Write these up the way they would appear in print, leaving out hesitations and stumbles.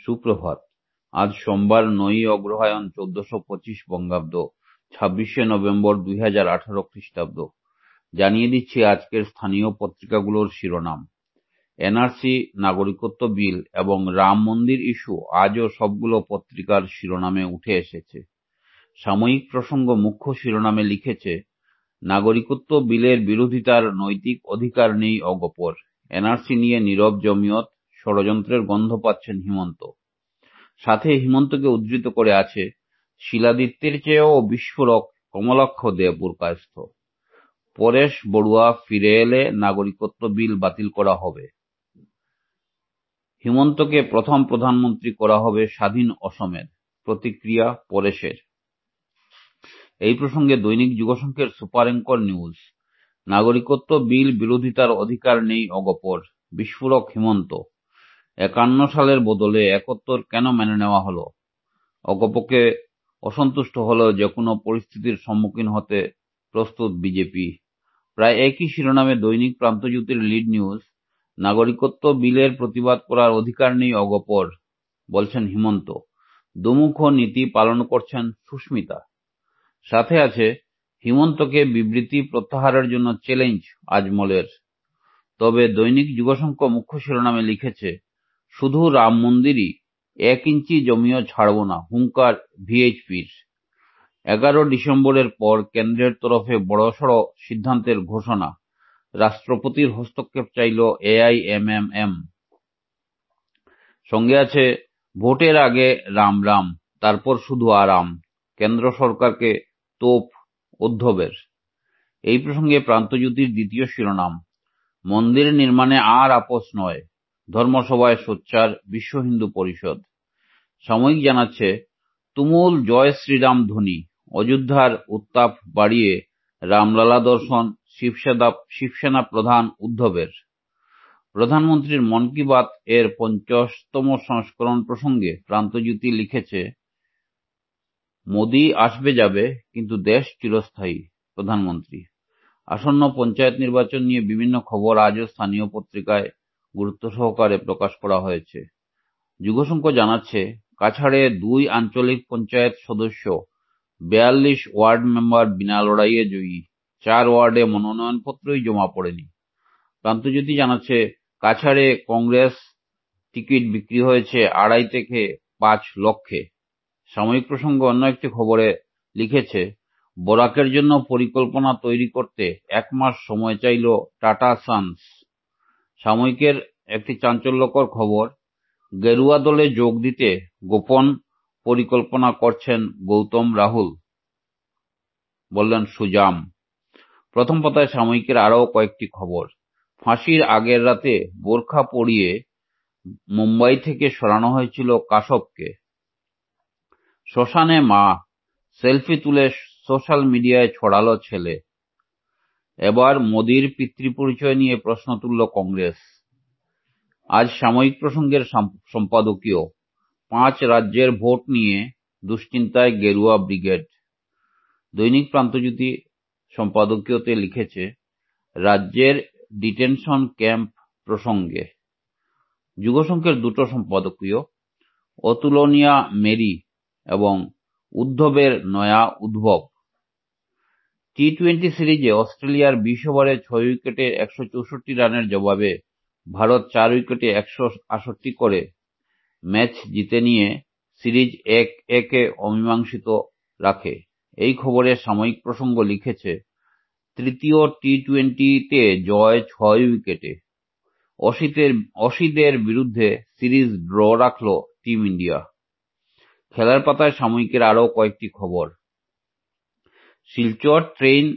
সুপ্রভাত। আজ সোমবার 9ই অগ্রহায়ণ 1425 বঙ্গাব্দ, 26শে নভেম্বর 2018 খ্রিস্টাব্দ। জানিয়ে দিচ্ছি আজকের স্থানীয় পত্রিকাগুলোর শিরোনাম। এনআরসি, নাগরিকত্ব বিল এবং রাম মন্দির ইস্যু আজও সবগুলো পত্রিকার শিরোনামে উঠে এসেছে। সাময়িক প্রসঙ্গ মুখ্য শিরোনামে লিখেছে, নাগরিকত্ব বিলের বিরোধিতার নৈতিক অধিকার নেই অগপর। এনআরসি নিয়ে নীরব জমিয়ত, ষড়যন্ত্রের গন্ধ পাচ্ছেন হিমন্ত। সাথে হিমন্তকে উদ্ধৃত করে আছে, শিলাদিত্যের চেয়েও বিস্ফোরক কমলাক্ষ দে পুরকায়স্থ। পরেশ বড়ুয়া ফিরে এলে নাগরিকত্ব বিল বাতিল করা হবে। হিমন্তকে প্রথম প্রধানমন্ত্রী করা হবে স্বাধীন অসমের। প্রতিক্রিয়া পরেশের। এই প্রসঙ্গে দৈনিক যুগসংঘের সুপার অ্যাঙ্কর নিউজ। নাগরিকত্ব বিল বিরোধিতার অধিকার নেই অগপর, বিস্ফোরক হিমন্ত। 51 সালের বদলে 71 কেন মেনে নেওয়া হলো? অগপকে অসন্তুষ্ট হলেও যে কোনো পরিস্থিতির সম্মুখীন হতে প্রস্তুত বিজেপি। প্রায় একই শিরোনামে দৈনিক প্রান্তজ্যোতির লিড নিউজ। নাগরিকত্ব বিলের প্রতিবাদ করার অধিকার নেই অগপর, বলছেন হিমন্ত। দুমুখ নীতি পালন করছেন সুস্মিতা। সাথে আছে, হিমন্তকে বিবৃতি প্রত্যাহারের জন্য চ্যালেঞ্জ আজমলের। তবে দৈনিক যুগসংঘ মুখ্য শিরোনামে লিখেছে, শুধু রাম মন্দিরই, 1 ইঞ্চি জমিও ছাড়ব না, হুঙ্কার ভিএইচপির। 11 ডিসেম্বরের পর কেন্দ্রের তরফে বড়সড় সিদ্ধান্তের ঘোষণা। রাষ্ট্রপতির হস্তক্ষেপ চাইল এআইএমএম। সঙ্গে আছে, ভোটের আগে রাম রাম, তারপর শুধু আরাম। কেন্দ্র সরকারকে তোপ উদ্ধবের। এই প্রসঙ্গে প্রান্তজ্যোতির দ্বিতীয় শিরোনাম, মন্দির নির্মাণে আর আপোস নয়, ধর্মসভায় সোচ্চার বিশ্ব হিন্দু পরিষদ। সাময়িক জানাচ্ছে, তুমুল জয় শ্রীরাম ধ্বনি, অযোধ্যার উত্তাপ বাড়িয়ে রামলালা দর্শন শিবসেনা প্রধান উদ্ধবের। প্রধানমন্ত্রীর মন কি বাত এর 50তম সংস্করণ প্রসঙ্গে প্রান্তজ্যোতি লিখেছে, মোদি আসবে যাবে কিন্তু দেশ চিরস্থায়ী, প্রধানমন্ত্রী। আসন্ন পঞ্চায়েত নির্বাচন নিয়ে বিভিন্ন খবর আজও স্থানীয় পত্রিকায় গুরুত্ব সহকারে প্রকাশ করা হয়েছে। যুগসংঘ জানাচ্ছে, কাছাড়ে 2 আঞ্চলিক পঞ্চায়েত সদস্য, 42 ওয়ার্ড মেম্বার বিনা লড়াইয়ে জয়ী। 4 ওয়ার্ডে মনোনয়নপত্রই জমা পড়েনি। প্রান্তজ্যোতি জানাচ্ছে, কাছাড়ে কংগ্রেস টিকিট বিক্রি হয়েছে 2.5 থেকে 5 লক্ষে। সাময়িক প্রসঙ্গ অন্য একটি খবরে লিখেছে, বরাকের জন্য পরিকল্পনা তৈরি করতে 1 মাস সময় চাইল টাটা সন্স। সাময়িকের একটি চাঞ্চল্যকর খবর, গেরুয়া দলে যোগ দিতে গোপন পরিকল্পনা করছেন গৌতম রাহুল, বললেন সুজাম। প্রথম পাতায় সাময়িকের আরও কয়েকটি খবর। ফাঁসির আগের রাতে বোরখা পরিয়ে মুম্বাই থেকে সরানো হয়েছিল কাশবকে। শ্মশানে মা, সেলফি তুলে সোশ্যাল মিডিয়ায় ছড়ালো ছেলে। এবার মোদির পিতৃপরিচয় নিয়ে প্রশ্ন তুলল কংগ্রেস। আজ সাময়িক প্রসঙ্গের সম্পাদকীয়। 5 রাজ্যের ভোট নিয়ে দুশ্চিন্তায় গেরুয়া ব্রিগেড। দৈনিক প্রান্তজ্যোতি সম্পাদকীয়তে লিখেছে, রাজ্যের ডিটেনশন ক্যাম্প প্রসঙ্গে। যুগসংঘের দুটো সম্পাদকীয়, অতুলনীয়া মেরি এবং উদ্ধবের নয়া উদ্ভব। টি-20 সিরিজে অস্ট্রেলিয়ার 20 ওভারে 6 উইকেটে 164 রানের জবাবে ভারত 4 উইকেটে 168 করে ম্যাচ জিতে নিয়ে সিরিজ 1-1 অমীমাংসিত রাখে। এই খবরে সাময়িক প্রসঙ্গ লিখেছে, তৃতীয় টি-20তে জয় 6 উইকেটে। অসিদের বিরুদ্ধে সিরিজ ড্র রাখল টিম ইন্ডিয়া। খেলার পাতায় সাময়িকের আরও কয়েকটি খবর। শিলচর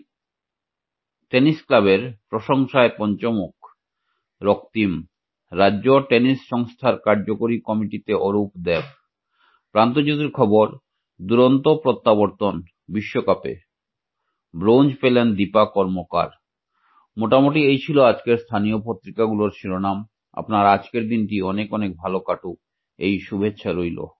টেনিস ক্লাবের প্রশংসায় পঞ্চমুখ রক্তিম। রাজ্য টেনিস সংস্থার কার্যকরী কমিটিতে অরূপ দেব। প্রান্তজ্যোতির খবর, দুরন্ত প্রত্যাবর্তন বিশ্বকাপে, ব্রোঞ্জ পেলেন দীপা কর্মকার। মোটামুটি এই ছিল আজকের স্থানীয় পত্রিকাগুলোর শিরোনাম। আপনার আজকের দিনটি অনেক অনেক ভালো কাটুক, এই শুভেচ্ছা রইল।